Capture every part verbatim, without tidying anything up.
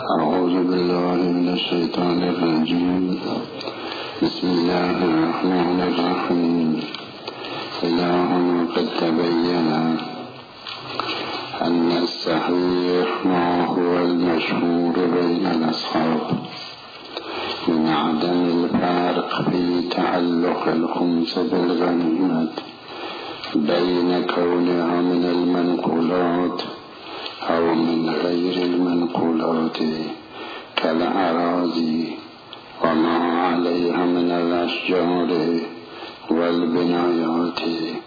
أعوذ بالله من الشيطان الرجيم. بسم الله الرحمن الرحيم. إلهنا قد تبين أن الصحيح ما هو المشهور بين الأصحاب من عدم الفارق في تعلق الخمس بالغنيمة بين كونها من المنقولات أو من غير المنقولات كالأراضي وما عليها من الأشجار والبنايات.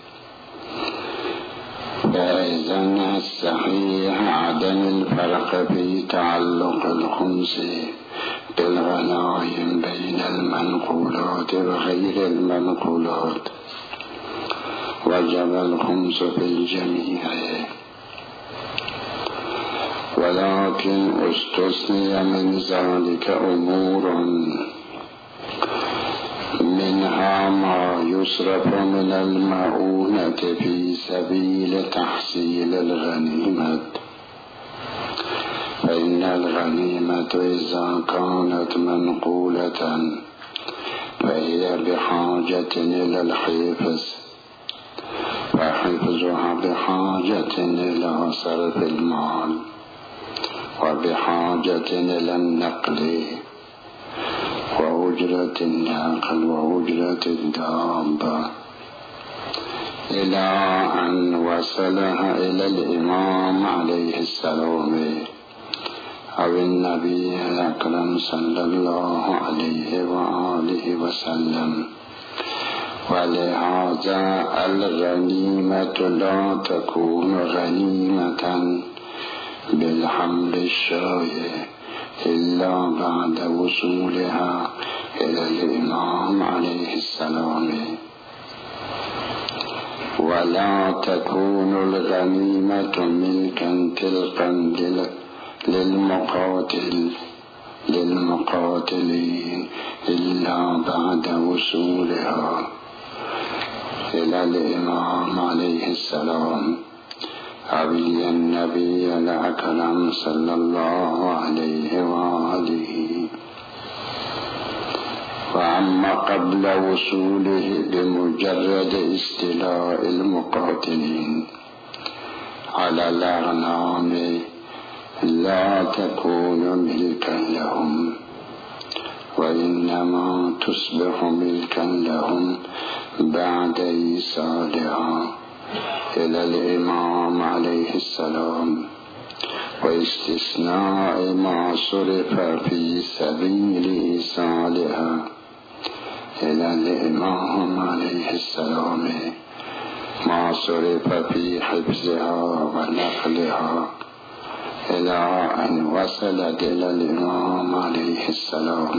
فإذا الصحيح عدم الفرق في تعلق الخمس بالغنائم بين المنقولات وغير المنقولات، وجب الخمس في الجميع، ولكن استثني من ذلك أمور منها ما يصرف من المؤونة في سبيل تحصيل الغنيمة. فإن الغنيمة إذا كانت منقولة فهي بحاجة إلى الحفظ، فحفظها بحاجة إلى صرف المال، وبحاجة إلى النقل وأجرة الناقل وأجرة الدابة، إلى أن وصلها إلى الإمام عليه السلام أو النبي الأكرم صلى الله عليه وآله وسلم. ولهذا الغنيمة لا تكون غنيمة بالحمل الشايع إلا بعد وصولها إلى الإمام عليه السلام، ولا تكون الغنيمة ملكا تلقا للمقاتل للمقاتلين إلا بعد وصولها إلى الإمام عليه السلام أو النبي الأكرم صلى الله عليه وآله. وأما قبل وصوله بمجرد استيلاء المقاتلين على الأغنام لا تكون ملكا لهم، وإنما تصبح ملكا لهم بعد إيصالها إلى الإمام عليه السلام، واستثناء ما صرف في سبيل إيصالها إلى الإمام عليه السلام ما صرف في حفظها ونقلها إلى أن وصلت إلى الإمام عليه السلام.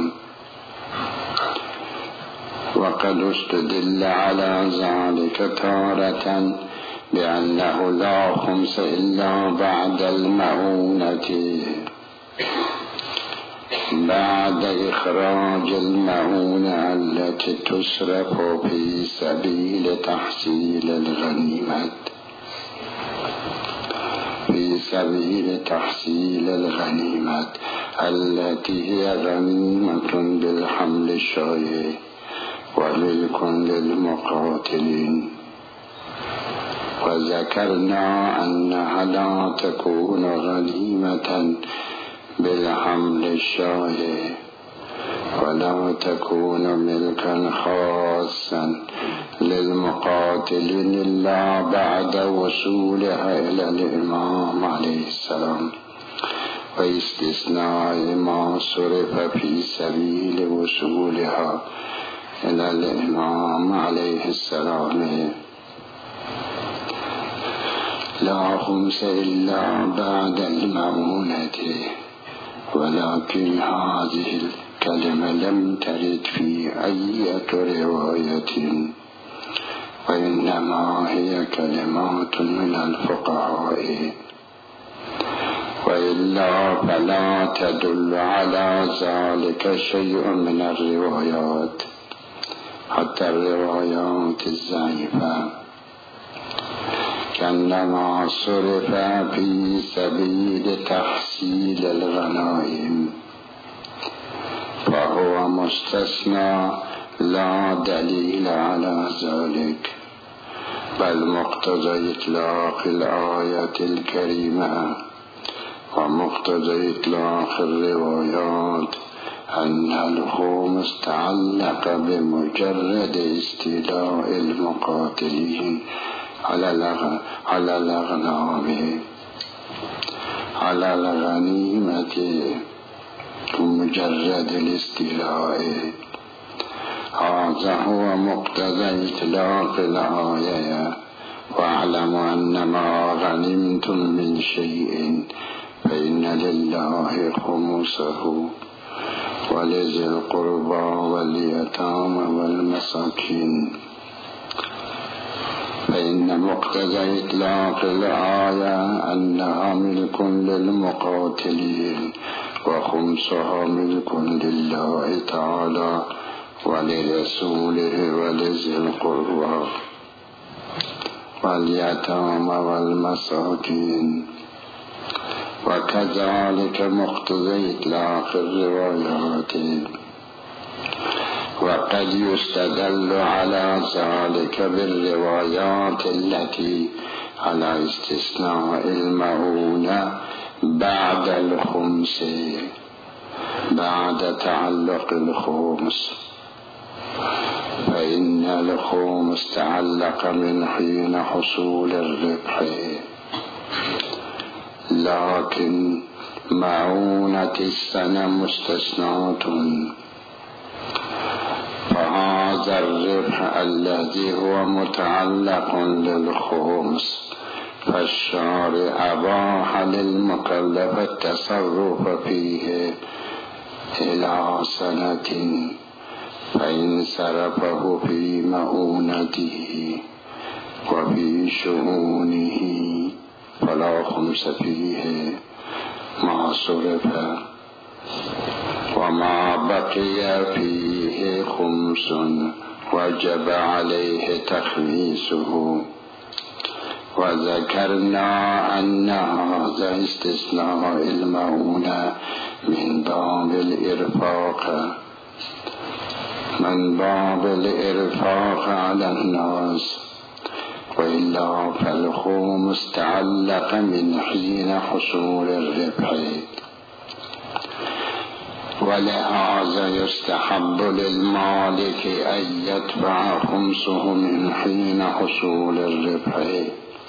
وقد استدل على ذلك تارة بأنه لا خمس إلا بعد المؤونة، بعد إخراج المؤونة التي تصرف في سبيل تحصيل الغنيمة في سبيل تحصيل الغنيمة التي هي غنيمة بالحمل الشايع وملك للمقاتلين. وذكرنا أنها لا تكون غنيمة بالحمل الشايع ولا تكون ملكا خاصا للمقاتلين إلا بعد وصولها إلى الإمام عليه السلام، واستثناء ما صرف في سبيل وصولها إلى الإمام عليه السلام. لا خمس إلا بعد المؤونة. ولكن هذه الكلمة لم ترد في أي رواية، وإنما هي كلمات من الفقهاء، وإلا فلا تدل على ذلك شيء من الروايات، حتى الروايات الضعيفة. كأنما صرف في سبيل تحصيل الغنائم، فهو مستثنى لا دليل على ذلك، بل مقتضى إطلاق الآية الكريمة ومقتضى إطلاق الروايات أن الخمس تعلق بمجرد استيلاء المقاتلين على الأغنام على الغنيمة بمجرد الاستيلاء. هذا هو مقتضى إطلاق الآية. واعلموا أن ما غنمتم من شيء فإن لله خمسه ولذي القربى واليتامى والمساكين. فإن مقتضى إطلاق الآية أنها ملك للمقاتلين وخمسها ملك لله تعالى ولرسوله ولذي القربى واليتامى والمساكين. وكذلك مقتضى إطلاق الروايات. وقد يستدل على ذلك بالروايات التي على استثناء المؤونة بعد الخمس بعد تعلق الخمس، فإن الخمس تعلق من حين حصول الربح، لكن مؤونة السنة مستثناة. فهذا الربح الذي هو متعلق للخمس فالشارع أباح للمكلف التصرف فيه إلى سنة، فإن صرفه في مؤونته وفي شؤونه فلا خمس فيه ما صرف، وما بقي فيه خمس وجب عليه تخميسه. وذكرنا أن هذا استثناء المؤونة من باب الإرفاق من باب الإرفاق على الناس، وإلا فالخمس تعلق من حين حصول الربح. ولهذا يستحب للمالك أن يدفع خمسه من حين حصول الربح،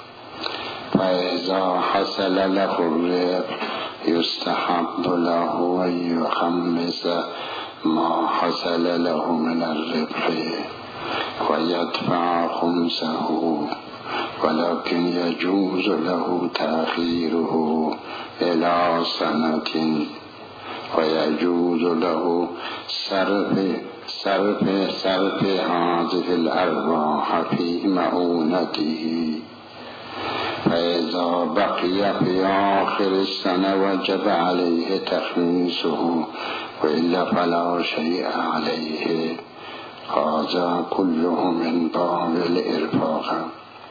فإذا حصل له الربح يستحب له أن يخمس ما حصل له من الربح ويدفع خمسه، ولكن يجوز له تأخيره إلى سنة، ويجوز له صرف صرف صرف هذه الأرباح في مؤونته. فإذا بقي في آخر السنة وجب عليه تخميسه، وإلا فلا شيء عليه. هذا كله من باب الإرفاق.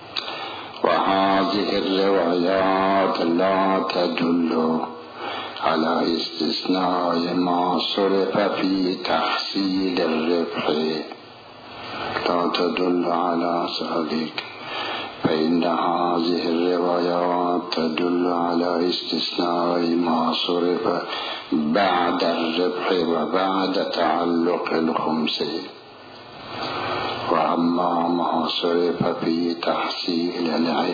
وهذه الروايات لا تدل على استثناء ما صرف في تحصيل الربح، لا تدل على ذلك، فإن هذه الروايات تدل على استثناء ما صرف بعد الربح وبعد تعلق الخمس. وأما ما صرف في تحصيل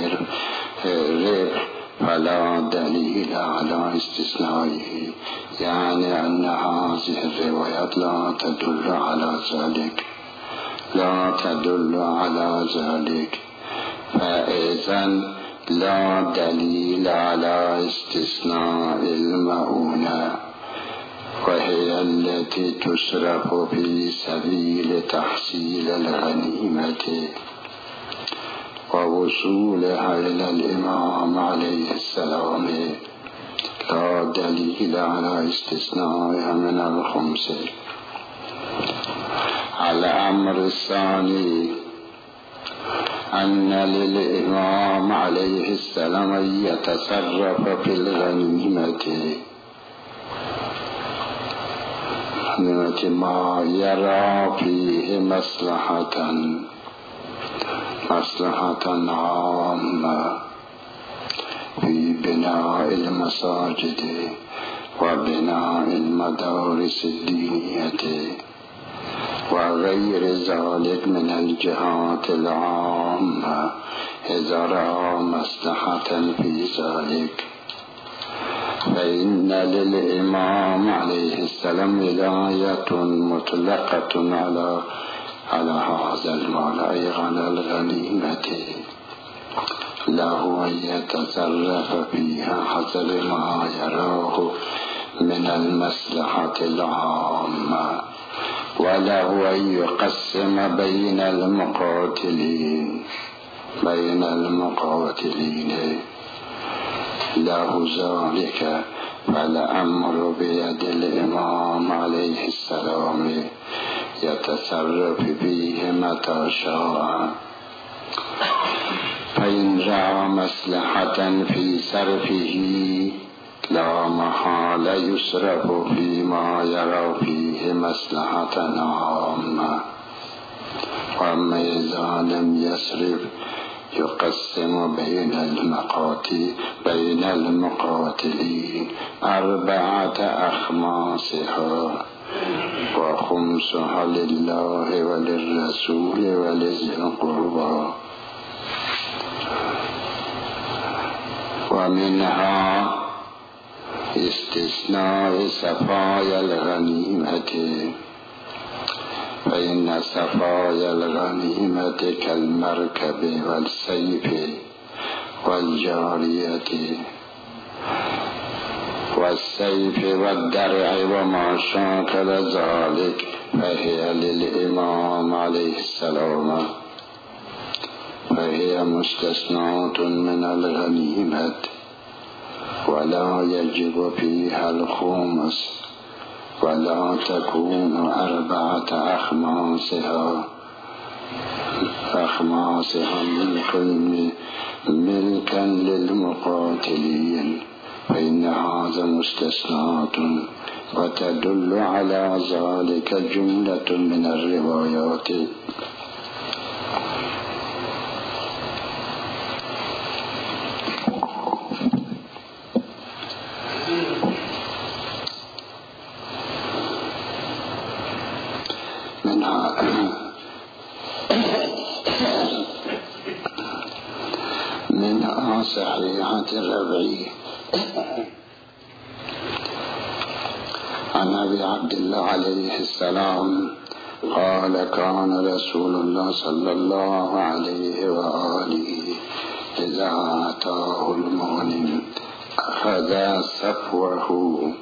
الربح فلا دليل على استثنائه، يعني أن هذه الروايات لا تدل على ذلك لا تدل على ذلك فإذن لا دليل على استثناء المؤونة، وهي التي تصرف في سبيل تحصيل الغنيمة ووصولها إلى الإمام عليه السلام. لا دليل على استثنائها من الخمس. الأمر الثاني أن للإمام عليه السلام أن يتصرف في الغنيمة غنيمة ما يرى فيه مصلحة مصلحة عامة في بناء المساجد وبناء المدارس الدينية وغير ذلك من الجهات العامة إذا رأى مصلحة في ذلك. فإن للإمام عليه السلام ولاية مطلقة على على هذا المال أي على الغنيمة، له أن يتصرف فيها حسب ما يراه من المصلحة العامة، وله أن يقسم بين المقاتلين بين المقاتلين له ذلك. فالأمر بيد الإمام عليه السلام يتصرف فيه متى شاء. فإن رأى مصلحة في صرفه لا محالة يصرف فيما يرى فيه مصلحة عامة. وأما إذا لم يصرف يقسم بين المقاتل بين المقاتلين أربعة أخماسها، وخمسها لله وللرسول ولذي القربى. ومنها استثناء صفايا الغنيمة، فإن صفايا الغنيمة كالمركب والسيف والجارية والسيف والدرع وما شاكل ذلك فهي للإمام عليه السلام، فهي مستثناة من الغنيمة ولا يجب فيها الخمس، ولا تكون أربعة أخماسها أخماسها ملكا للمقاتلين، فإن هذا مستثنات. وتدل على ذلك جملة من الروايات. منها صحيحة الربعي عن أبي عبد الله عليه السلام قال كان رسول الله صلى الله عليه وآله إذا أتاه المغنم أخذ صفوه.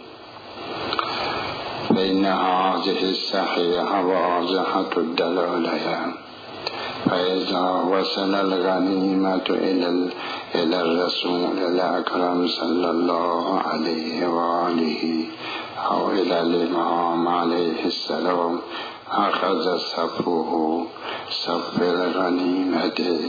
فإن هذه الصحيحة واضحة الدلالة. فإذا وصل الغنيمة إلى إلى الرسول الأكرم صلى الله عليه وآله أو إلى الإمام عليه السلام أخذ صفه صف الغنيمة.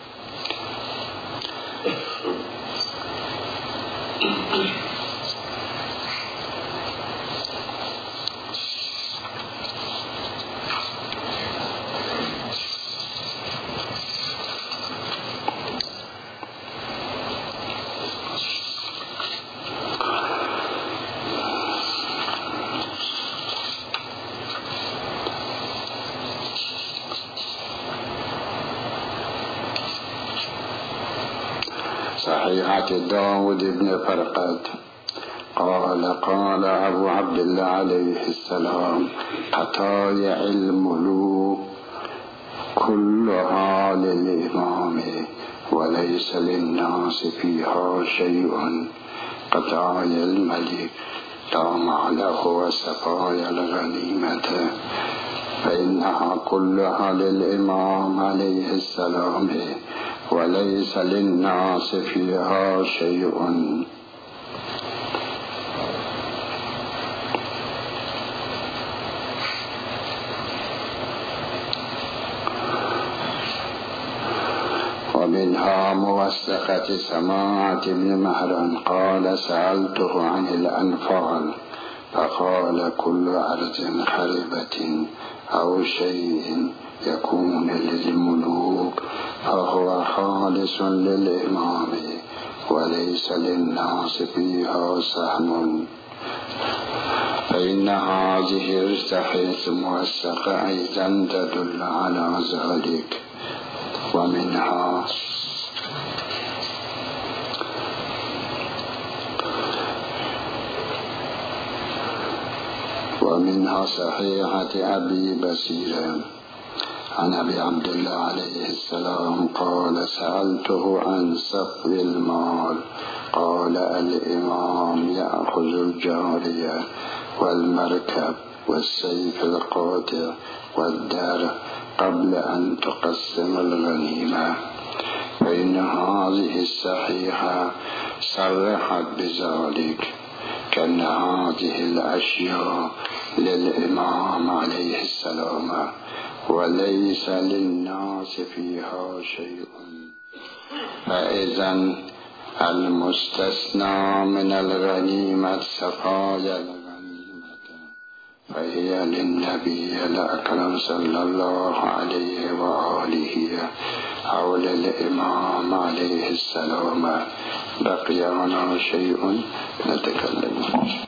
صحيحة داود بن فرقد قال قال أبو عبد الله عليه السلام قطايع الملوك كلها للإمام وليس للناس فيها شيء. قطايع الملك لا معله وسقايا الغنيمة فإنها كلها للإمام عليه السلام وليس للناس فيها شيء. ومنها موثقة سماعة بن مهران قال سألته عن الأنفال فقال كل أرض خربة أو شيء يكون للملوك فهو خالص للإمام وليس للناس فيها سهم، فإن هذه الرتحية موثقة أيضا تدل على ذلك. ومنها ومنها صحيحة أبي بصير عن أبي عبد الله عليه السلام قال سألته عن سفك المال قال الإمام يأخذ الجارية والمركب والسيف القاطع والدار قبل أن تقسم الغنيمة، فإن هذه الصحيحة صرحت بذلك، كأن هذه الأشياء للإمام عليه السلام وليس للناس فيها شيء. فإذا المستثنى من الغنيمة سفايا الغنيمة فهي للنبي الأكرم صلى الله عليه وآله أو للإمام عليه السلام. بقي هنا شيء نتكلم